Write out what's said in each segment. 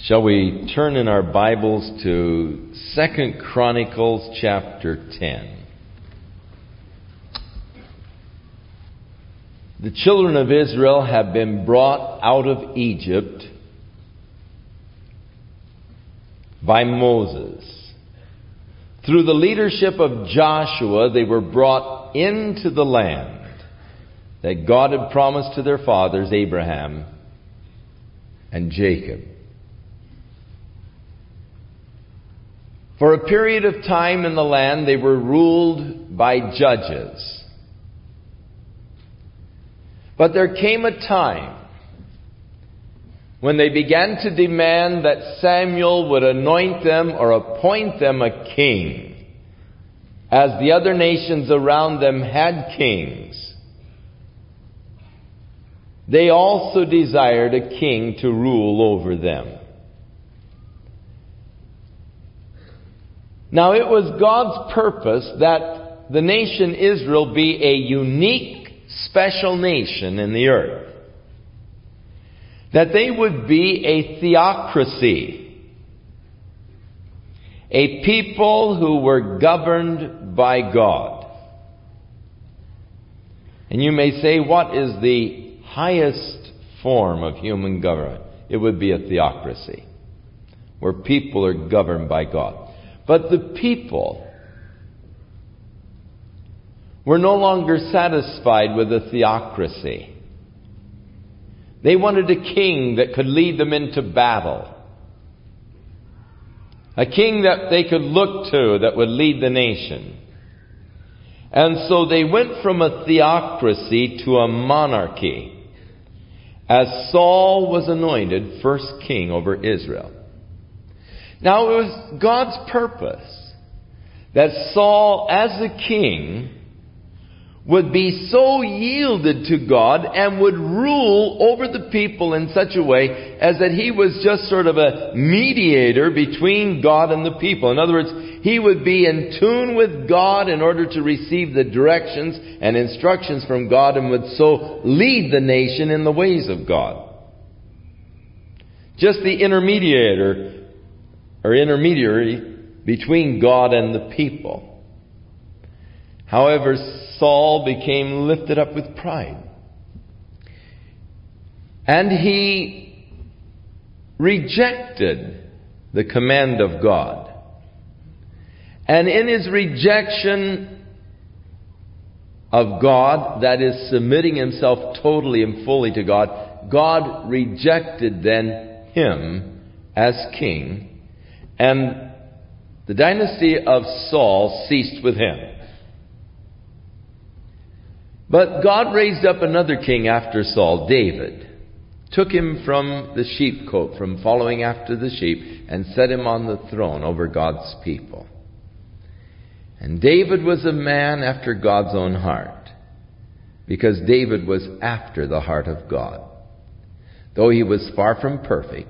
Shall we turn in our Bibles to 2 Chronicles chapter 10. The children of Israel have been brought out of Egypt by Moses. Through the leadership of Joshua, they were brought into the land that God had promised to their fathers, Abraham and Jacob. For a period of time in the land, they were ruled by judges. But there came a time when they began to demand that Samuel would anoint them or appoint them a king, as the other nations around them had kings. They also desired a king to rule over them. Now, it was God's purpose that the nation Israel be a unique, special nation in the earth. That they would be a theocracy. A people who were governed by God. And you may say, what is the highest form of human government? It would be a theocracy, where people are governed by God. But the people were no longer satisfied with a theocracy. They wanted a king that could lead them into battle. A king that they could look to that would lead the nation. And so they went from a theocracy to a monarchy, as Saul was anointed first king over Israel. Now, it was God's purpose that Saul, as a king, would be so yielded to God and would rule over the people in such a way as that he was just sort of a mediator between God and the people. In other words, he would be in tune with God in order to receive the directions and instructions from God, and would so lead the nation in the ways of God. Just the intermediary between God and the people. However, Saul became lifted up with pride. And he rejected the command of God. And in his rejection of God, that is, submitting himself totally and fully to God, God rejected then him as king. And the dynasty of Saul ceased with him. But God raised up another king after Saul, David. Took him from the sheepcote, from following after the sheep, and set him on the throne over God's people. And David was a man after God's own heart, because David was after the heart of God. Though he was far from perfect,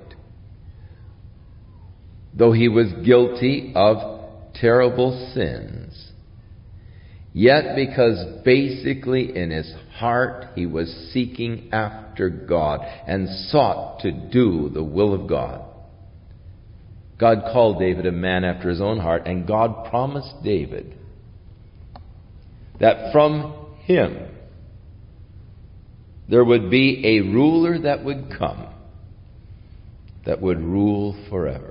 though he was guilty of terrible sins, yet because basically in his heart he was seeking after God and sought to do the will of God, God called David a man after his own heart, and God promised David that from him there would be a ruler that would come, that would rule forever.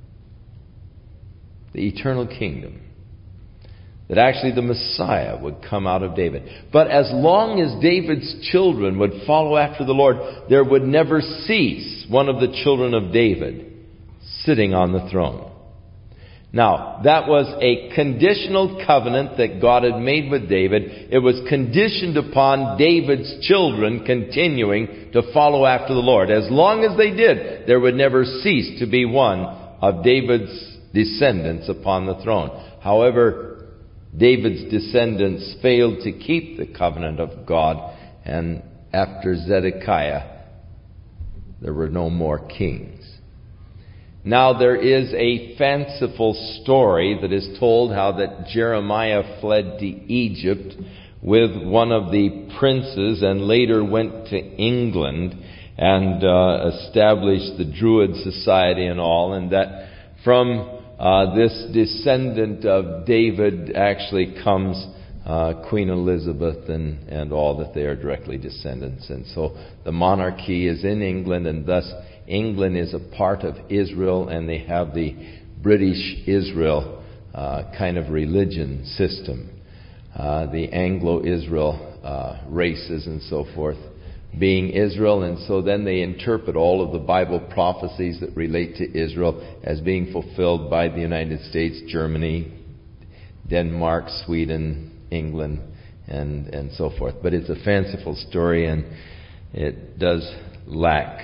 The eternal kingdom. That actually the Messiah would come out of David. But as long as David's children would follow after the Lord, there would never cease one of the children of David sitting on the throne. Now, that was a conditional covenant that God had made with David. It was conditioned upon David's children continuing to follow after the Lord. As long as they did, there would never cease to be one of David's descendants upon the throne. However, David's descendants failed to keep the covenant of God, and after Zedekiah, there were no more kings. Now, there is a fanciful story that is told how that Jeremiah fled to Egypt with one of the princes and later went to England. and established the Druid Society and all, and that from this descendant of David actually comes Queen Elizabeth and all, that they are directly descendants. And so the monarchy is in England, and thus England is a part of Israel, and they have the British Israel kind of religion system. The Anglo-Israel races and so forth being Israel, and so then they interpret all of the Bible prophecies that relate to Israel as being fulfilled by the United States, Germany, Denmark, Sweden, England, and so forth. But it's a fanciful story, and it does lack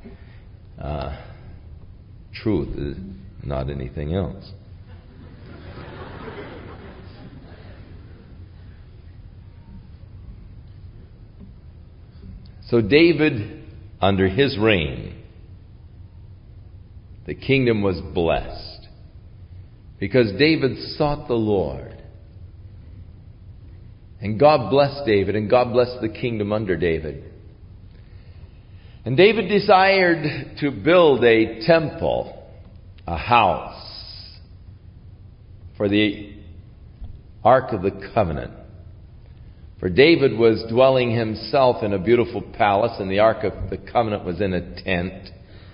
truth, not anything else. So David, under his reign, the kingdom was blessed because David sought the Lord. And God blessed David, and God blessed the kingdom under David. And David desired to build a temple, a house, for the Ark of the Covenant. For David was dwelling himself in a beautiful palace, and the Ark of the Covenant was in a tent.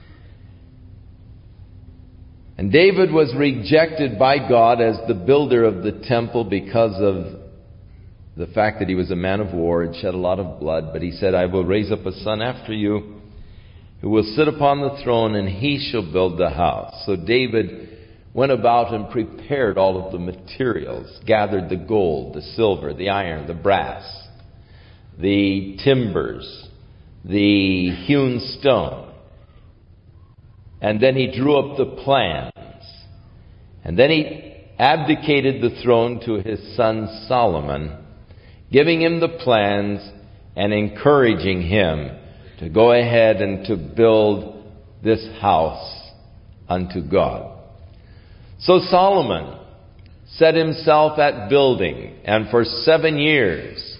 And David was rejected by God as the builder of the temple because of the fact that he was a man of war and shed a lot of blood. But he said, I will raise up a son after you who will sit upon the throne, and he shall build the house. So David went about and prepared all of the materials, gathered the gold, the silver, the iron, the brass, the timbers, the hewn stone. And then he drew up the plans. And then he abdicated the throne to his son Solomon, giving him the plans and encouraging him to go ahead and to build this house unto God. So Solomon set himself at building, and for 7 years,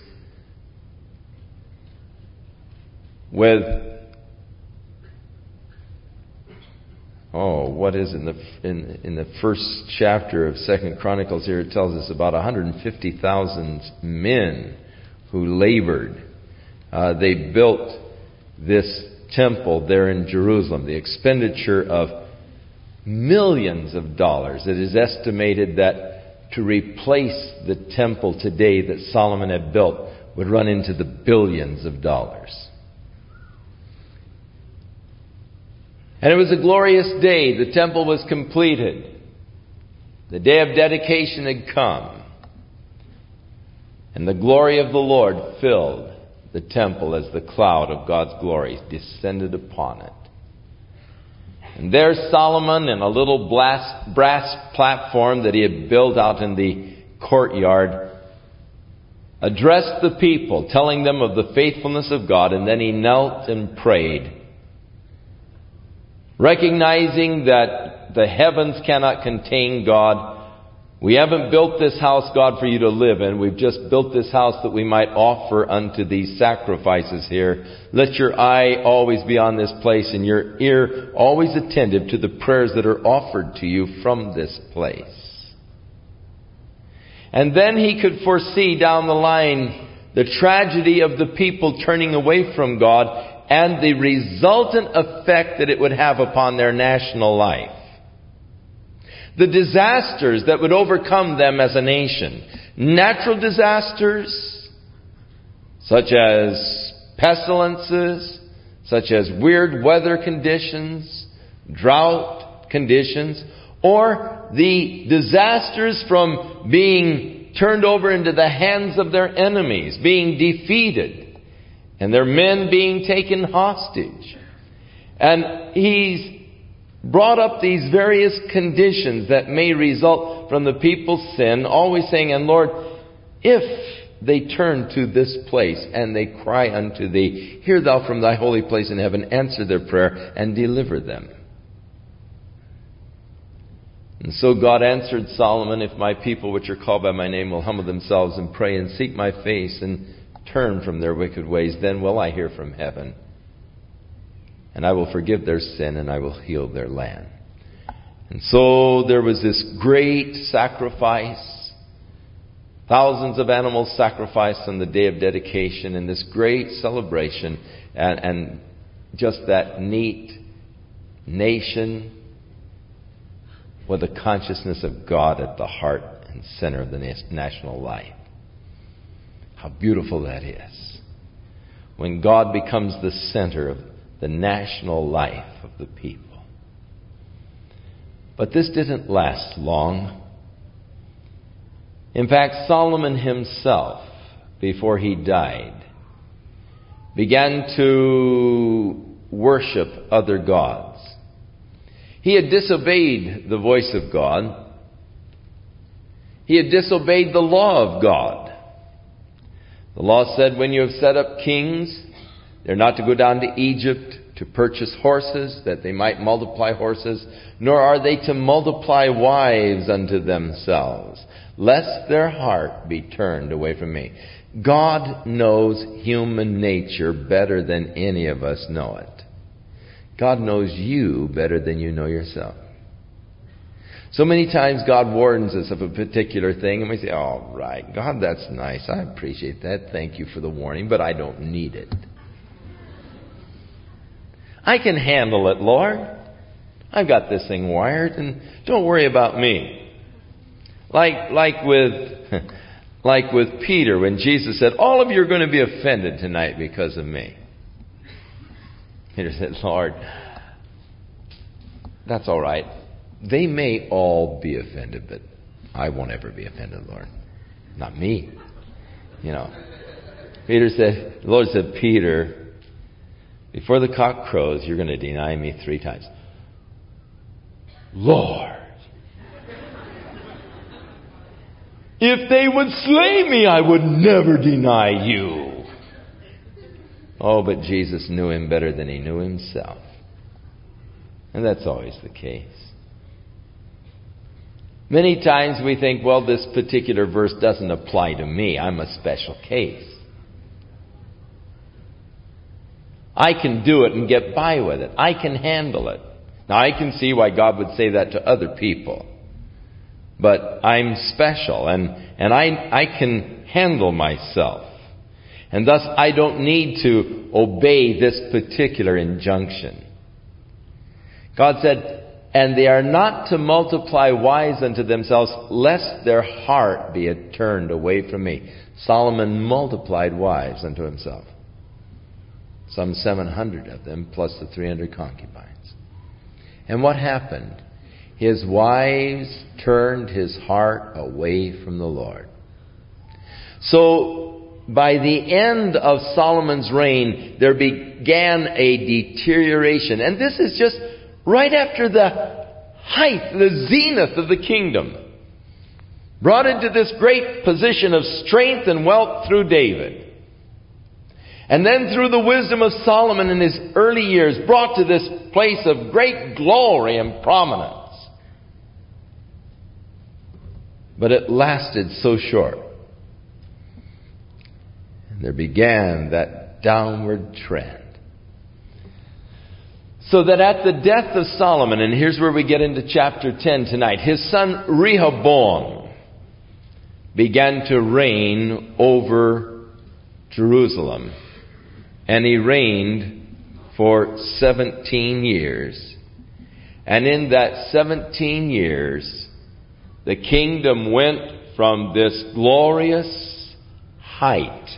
with what is in the first chapter of 2 Chronicles here, it tells us about 150,000 men who labored. They built this temple there in Jerusalem. The expenditure of millions of dollars. It is estimated that to replace the temple today that Solomon had built would run into the billions of dollars. And it was a glorious day. The temple was completed. The day of dedication had come. And the glory of the Lord filled the temple as the cloud of God's glory descended upon it. And there Solomon, in a little brass platform that he had built out in the courtyard, addressed the people, telling them of the faithfulness of God, and then he knelt and prayed, recognizing that the heavens cannot contain God. We haven't built this house, God, for you to live in. We've just built this house that we might offer unto these sacrifices here. Let your eye always be on this place, and your ear always attentive to the prayers that are offered to you from this place. And then he could foresee down the line the tragedy of the people turning away from God and the resultant effect that it would have upon their national life. The disasters that would overcome them as a nation. Natural disasters, such as pestilences, such as weird weather conditions, drought conditions, or the disasters from being turned over into the hands of their enemies, being defeated, and their men being taken hostage. And he's brought up these various conditions that may result from the people's sin, always saying, and Lord, if they turn to this place and they cry unto thee, hear thou from thy holy place in heaven, answer their prayer and deliver them. And so God answered Solomon, if my people which are called by my name will humble themselves and pray and seek my face and turn from their wicked ways, then will I hear from heaven and I will forgive their sin, and I will heal their land. And so there was this great sacrifice, thousands of animals sacrificed on the day of dedication, and this great celebration, and just that neat nation with the consciousness of God at the heart and center of the national life. How beautiful that is. When God becomes the center of the national life of the people. But this didn't last long. In fact, Solomon himself, before he died, began to worship other gods. He had disobeyed the voice of God. He had disobeyed the law of God. The law said, when you have set up kings, they're not to go down to Egypt to purchase horses, that they might multiply horses, nor are they to multiply wives unto themselves, lest their heart be turned away from me. God knows human nature better than any of us know it. God knows you better than you know yourself. So many times God warns us of a particular thing, and we say, all right, God, that's nice. I appreciate that. Thank you for the warning, but I don't need it. I can handle it, Lord. I've got this thing wired, and don't worry about me. Like with Peter, when Jesus said, all of you are going to be offended tonight because of me. Peter said, Lord, that's all right. They may all be offended, but I won't ever be offended, Lord. Not me. You know. The Lord said, Peter, before the cock crows, you're going to deny me 3 times. Lord, if they would slay me, I would never deny you. Oh, but Jesus knew him better than he knew himself. And that's always the case. Many times we think, well, this particular verse doesn't apply to me. I'm a special case. I can do it and get by with it. I can handle it. Now, I can see why God would say that to other people. But I'm special, and I can handle myself. And thus, I don't need to obey this particular injunction. God said, and they are not to multiply wives unto themselves, lest their heart be turned away from me. Solomon multiplied wives unto himself. Some 700 of them, plus the 300 concubines. And what happened? His wives turned his heart away from the Lord. So, by the end of Solomon's reign, there began a deterioration. And this is just right after the height, the zenith of the kingdom. Brought into this great position of strength and wealth through David. And then through the wisdom of Solomon in his early years, brought to this place of great glory and prominence. But it lasted so short. And there began that downward trend. So that at the death of Solomon, and here's where we get into chapter 10 tonight, his son Rehoboam began to reign over Jerusalem. And he reigned for 17 years. And in that 17 years, the kingdom went from this glorious height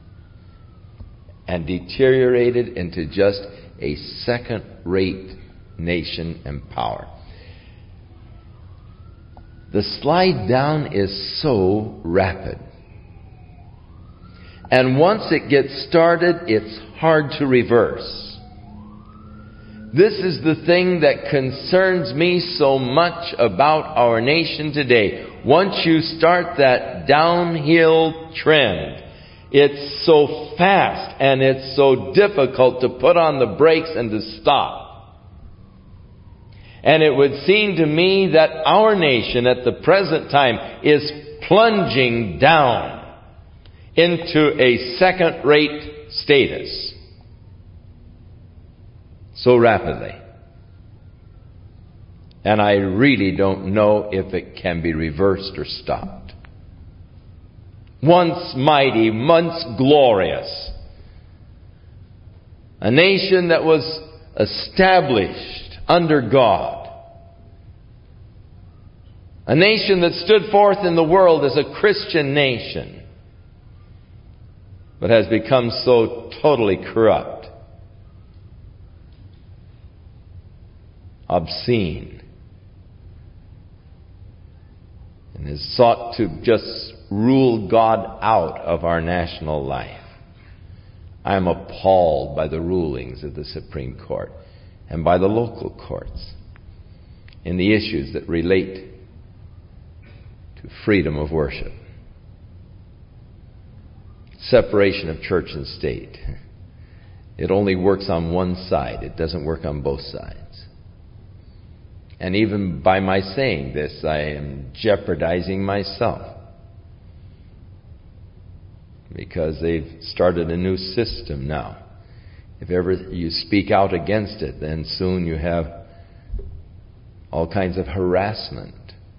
and deteriorated into just a second-rate nation and power. The slide down is so rapid. And once it gets started, it's hard to reverse. This is the thing that concerns me so much about our nation today. Once you start that downhill trend, it's so fast and it's so difficult to put on the brakes and to stop. And it would seem to me that our nation at the present time is plunging down into a second-rate status. so rapidly. And I really don't know if it can be reversed or stopped. Once mighty, once glorious. A nation that was established under God. A nation that stood forth in the world as a Christian nation, but has become so totally corrupt, obscene, and has sought to just rule God out of our national life. I am appalled by the rulings of the Supreme Court and by the local courts in the issues that relate to freedom of worship. Separation of church and state. It only works on one side. It doesn't work on both sides. And even by my saying this, I am jeopardizing myself. Because they've started a new system now. If ever you speak out against it, then soon you have all kinds of harassment.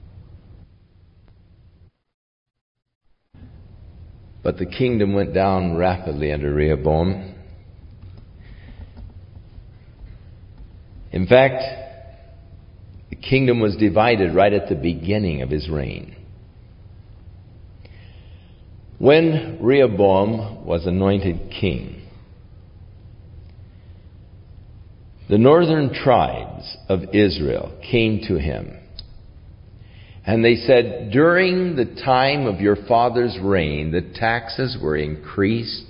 But the kingdom went down rapidly under Rehoboam. In fact, the kingdom was divided right at the beginning of his reign. When Rehoboam was anointed king, the northern tribes of Israel came to him. And they said, during the time of your father's reign, the taxes were increased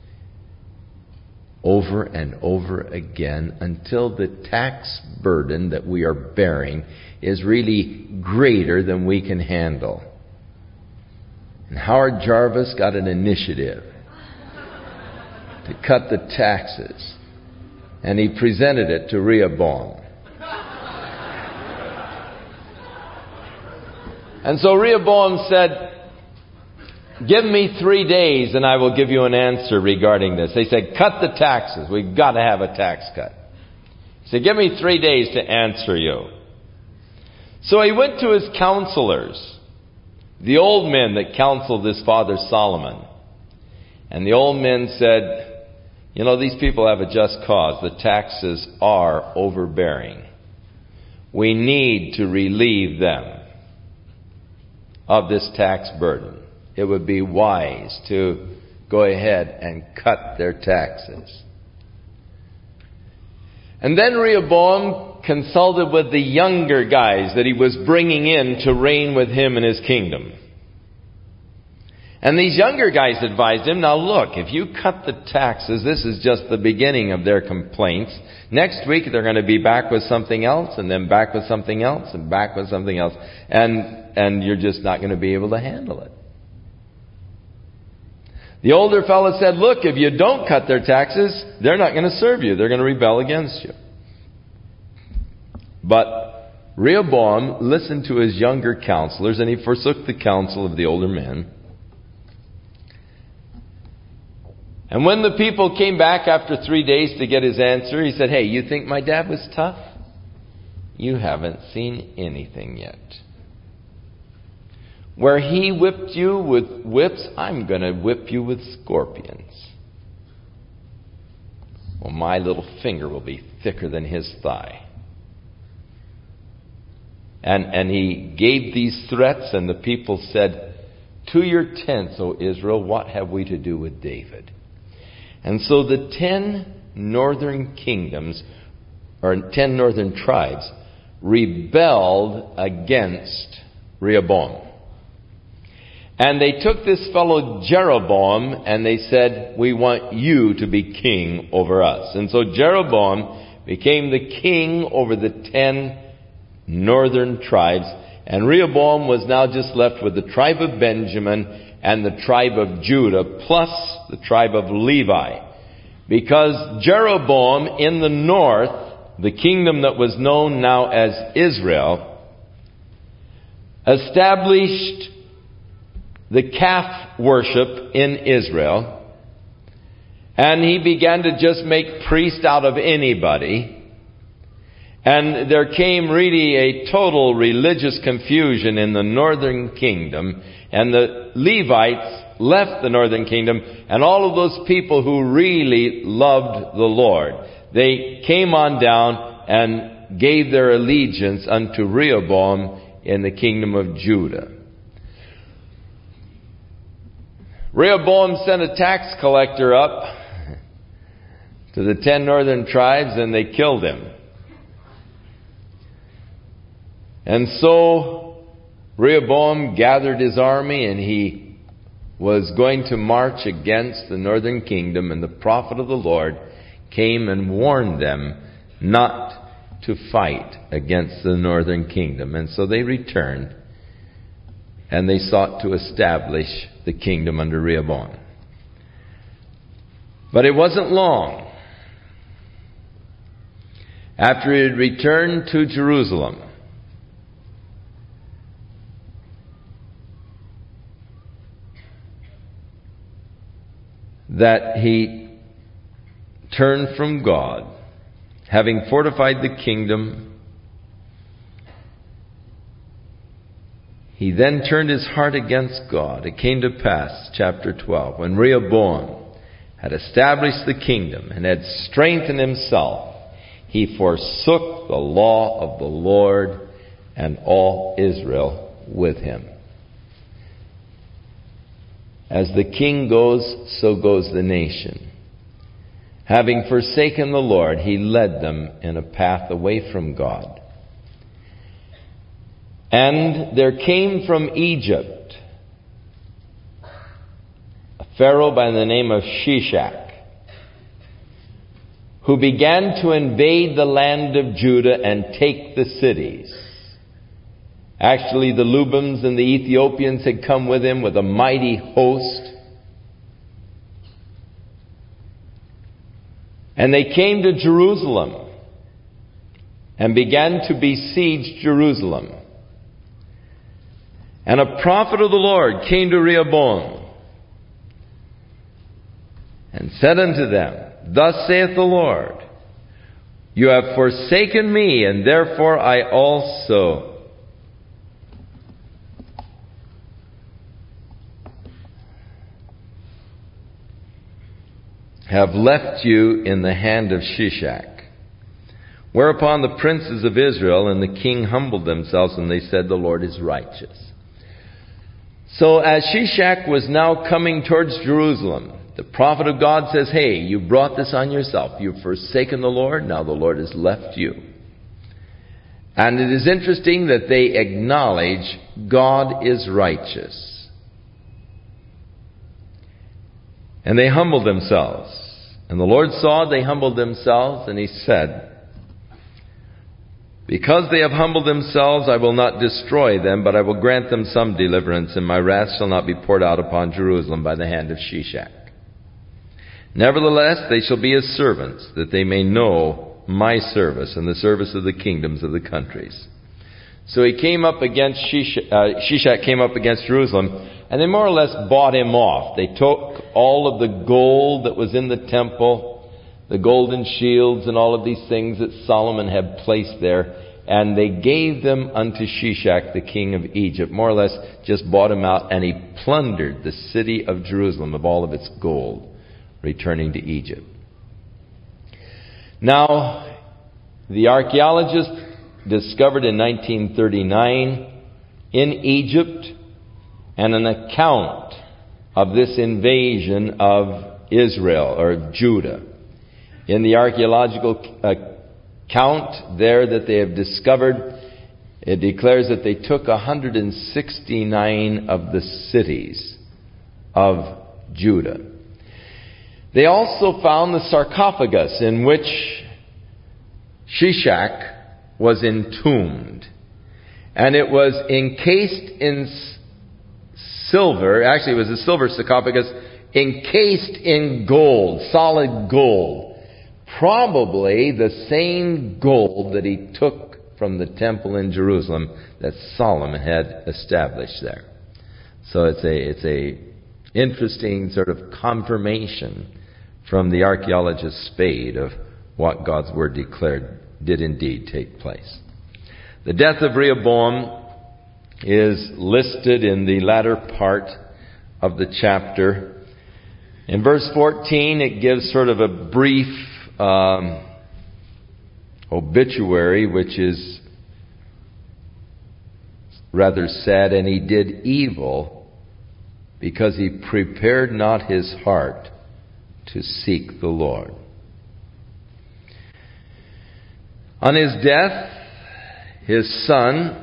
over and over again until the tax burden that we are bearing is really greater than we can handle. And Howard Jarvis got an initiative to cut the taxes. And he presented it to Rehoboam. And so Rehoboam said, give me 3 days and I will give you an answer regarding this. They said, cut the taxes. We've got to have a tax cut. He said, give me 3 days to answer you. So he went to his counselors, the old men that counseled his father Solomon. And the old men said, you know, these people have a just cause. The taxes are overbearing. We need to relieve them of this tax burden. It would be wise to go ahead and cut their taxes. And then Rehoboam consulted with the younger guys that he was bringing in to reign with him in his kingdom. And these younger guys advised him, now look, if you cut the taxes, this is just the beginning of their complaints. Next week they're going to be back with something else, and then back with something else, and back with something else. And you're just not going to be able to handle it. The older fellow said, look, if you don't cut their taxes, they're not going to serve you. They're going to rebel against you. But Rehoboam listened to his younger counselors, and he forsook the counsel of the older men. And when the people came back after 3 days to get his answer, he said, hey, you think my dad was tough? You haven't seen anything yet. Where he whipped you with whips, I'm going to whip you with scorpions. Well, my little finger will be thicker than his thigh. And he gave these threats, and the people said, to your tents, O Israel, what have we to do with David? And so the 10 northern kingdoms, or 10 northern tribes, rebelled against Rehoboam. And they took this fellow Jeroboam and they said, we want you to be king over us. And so Jeroboam became the king over the 10 northern tribes. And Rehoboam was now just left with the tribe of Benjamin and the tribe of Judah, plus the tribe of Levi. Because Jeroboam in the north, the kingdom that was known now as Israel, established the calf worship in Israel. And he began to just make priests out of anybody. And there came really a total religious confusion in the northern kingdom, and the Levites left the northern kingdom, and all of those people who really loved the Lord, they came on down and gave their allegiance unto Rehoboam in the kingdom of Judah. Rehoboam sent a tax collector up to the 10 northern tribes, and they killed him. And so Rehoboam gathered his army, and he was going to march against the northern kingdom, and the prophet of the Lord came and warned them not to fight against the northern kingdom. And so they returned, and they sought to establish the kingdom under Rehoboam. But it wasn't long after he had returned to Jerusalem that he turned from God, having fortified the kingdom. He then turned his heart against God. It came to pass, chapter 12, when Rehoboam had established the kingdom and had strengthened himself, he forsook the law of the Lord and all Israel with him. As the king goes, so goes the nation. Having forsaken the Lord, he led them in a path away from God. And there came from Egypt a Pharaoh by the name of Shishak, who began to invade the land of Judah and take the cities. Actually, the Lubims and the Ethiopians had come with him with a mighty host. And they came to Jerusalem and began to besiege Jerusalem. And a prophet of the Lord came to Rehoboam and said unto them, Thus saith the Lord, You have forsaken me, and therefore I also have left you in the hand of Shishak. Whereupon the princes of Israel and the king humbled themselves, and they said, The Lord is righteous. So as Shishak was now coming towards Jerusalem, the prophet of God says, Hey, you brought this on yourself. You've forsaken the Lord. Now the Lord has left you. And it is interesting that they acknowledge God is righteous. And they humbled themselves. And the Lord saw they humbled themselves, and he said, Because they have humbled themselves, I will not destroy them, but I will grant them some deliverance, and my wrath shall not be poured out upon Jerusalem by the hand of Shishak. Nevertheless, they shall be his servants, that they may know my service and the service of the kingdoms of the countries. So he came up against Shishak came up against Jerusalem, and they more or less bought him off. They took all of the gold that was in the temple, the golden shields and all of these things that Solomon had placed there, and they gave them unto Shishak, the king of Egypt. More or less just bought him out, and he plundered the city of Jerusalem of all of its gold, returning to Egypt. Now, the archaeologists discovered in 1939 in Egypt and an account of this invasion of Israel or Judah. In the archaeological account there that they have discovered, it declares that they took 169 of the cities of Judah. They also found the sarcophagus in which Shishak was entombed. And it was encased in silver. Actually, it was a silver sarcophagus encased in gold, solid gold. Probably the same gold that he took from the temple in Jerusalem that Solomon had established there. So it's a interesting sort of confirmation from the archaeologist Spade of what God's Word declared did indeed take place. The death of Rehoboam is listed in the latter part of the chapter. In verse 14, it gives sort of a brief obituary, which is rather sad. And he did evil because he prepared not his heart to seek the Lord. On his death, his son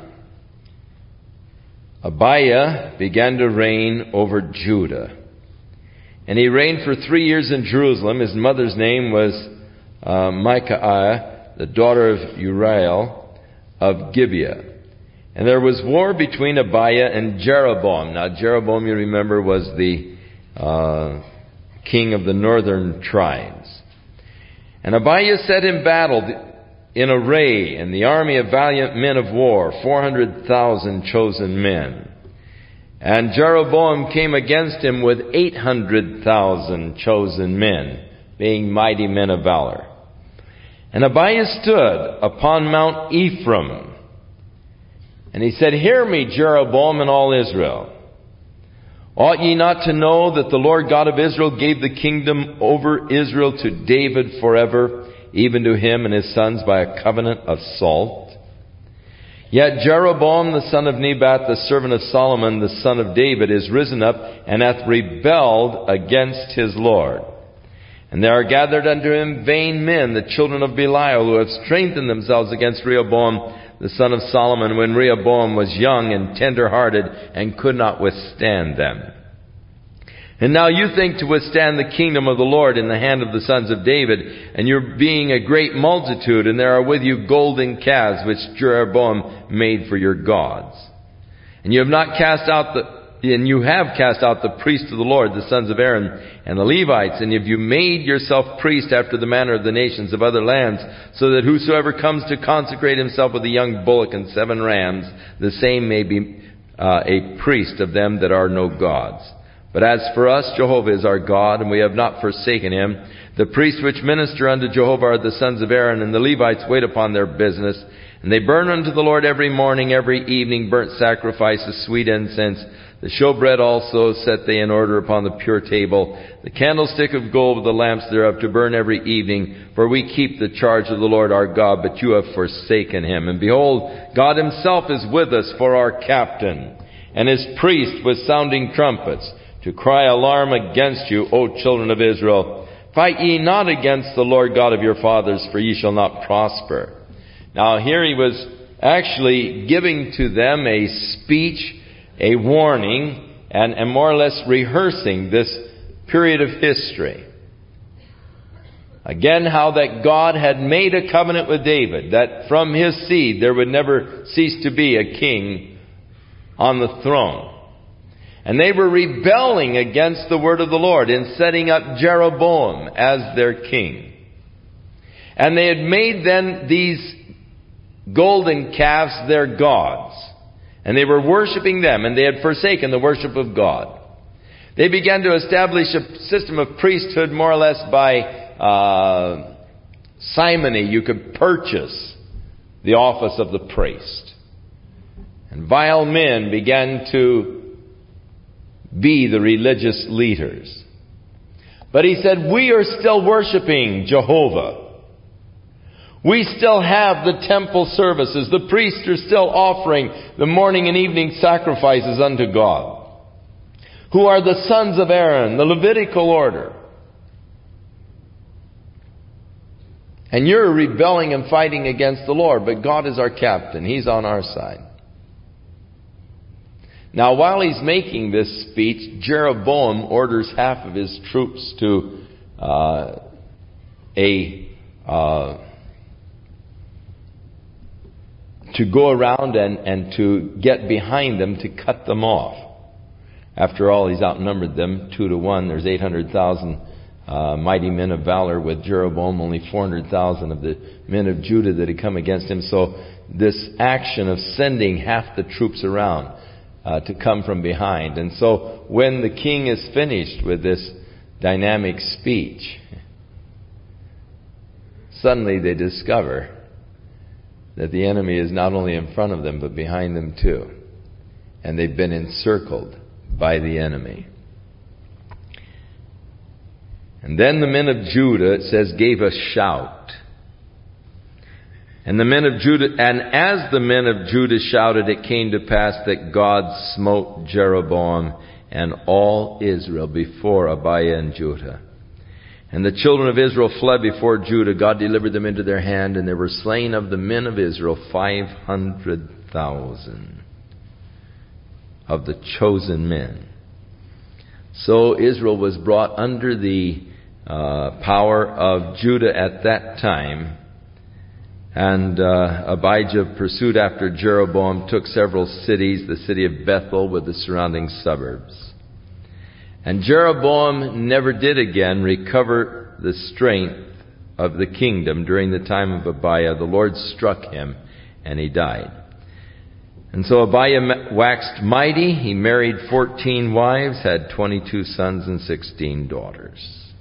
Abiah began to reign over Judah. And he reigned for 3 years in Jerusalem. His mother's name was Micaiah, the daughter of Uriel of Gibeah. And there was war between Abiah and Jeroboam. Now Jeroboam, you remember, was the king of the northern tribes. And Abiah set in battle in array, and the army of valiant men of war, 400,000 chosen men. And Jeroboam came against him with 800,000 chosen men, being mighty men of valor. And Abiah stood upon Mount Ephraim, and he said, "Hear me, Jeroboam and all Israel. Ought ye not to know that the Lord God of Israel gave the kingdom over Israel to David forever, even to him and his sons by a covenant of salt? Yet Jeroboam the son of Nebat, the servant of Solomon, the son of David, is risen up and hath rebelled against his Lord. And there are gathered unto him vain men, the children of Belial, who have strengthened themselves against Rehoboam, the son of Solomon, when Rehoboam was young and tender-hearted and could not withstand them. And now you think to withstand the kingdom of the Lord in the hand of the sons of David, and you're being a great multitude, and there are with you golden calves which Jeroboam made for your gods. And you have cast out the priests of the Lord, the sons of Aaron, and the Levites, and if you made yourself priest after the manner of the nations of other lands, so that whosoever comes to consecrate himself with a young bullock and 7 rams, the same may be a priest of them that are no gods. But as for us, Jehovah is our God, and we have not forsaken him. The priests which minister unto Jehovah are the sons of Aaron, and the Levites wait upon their business. And they burn unto the Lord every morning, every evening, burnt sacrifices, sweet incense. The showbread also set they in order upon the pure table, the candlestick of gold with the lamps thereof to burn every evening. For we keep the charge of the Lord our God, but you have forsaken him. And behold, God himself is with us for our captain, and his priest with sounding trumpets, to cry alarm against you, O children of Israel. Fight ye not against the Lord God of your fathers, for ye shall not prosper." Now here he was actually giving to them a speech, a warning, and more or less rehearsing this period of history. Again, how that God had made a covenant with David, that from his seed there would never cease to be a king on the throne. And they were rebelling against the word of the Lord in setting up Jeroboam as their king. And they had made then these golden calves their gods. And they were worshiping them, and they had forsaken the worship of God. They began to establish a system of priesthood more or less by simony. You could purchase the office of the priest. And vile men began to be the religious leaders. But he said, we are still worshiping Jehovah. We still have the temple services. The priests are still offering the morning and evening sacrifices unto God, who are the sons of Aaron, the Levitical order. And you're rebelling and fighting against the Lord, but God is our captain. He's on our side. Now, while he's making this speech, Jeroboam orders half of his troops to go around and to get behind them to cut them off. After all, he's outnumbered them 2-1. There's 800,000 mighty men of valor with Jeroboam, only 400,000 of the men of Judah that had come against him. So this action of sending half the troops around to come from behind. And so when the king is finished with this dynamic speech, suddenly they discover that the enemy is not only in front of them, but behind them too. And they've been encircled by the enemy. And then the men of Judah, it says, gave a shout. And as the men of Judah shouted, it came to pass that God smote Jeroboam and all Israel before Abiah and Judah. And the children of Israel fled before Judah. God delivered them into their hand, and there were slain of the men of Israel 500,000 of the chosen men. So Israel was brought under the power of Judah at that time. And Abijah pursued after Jeroboam, took several cities, the city of Bethel with the surrounding suburbs. And Jeroboam never did again recover the strength of the kingdom during the time of Abiah. The Lord struck him, and he died. And so Abiah waxed mighty. He married 14 wives, had 22 sons and 16 daughters.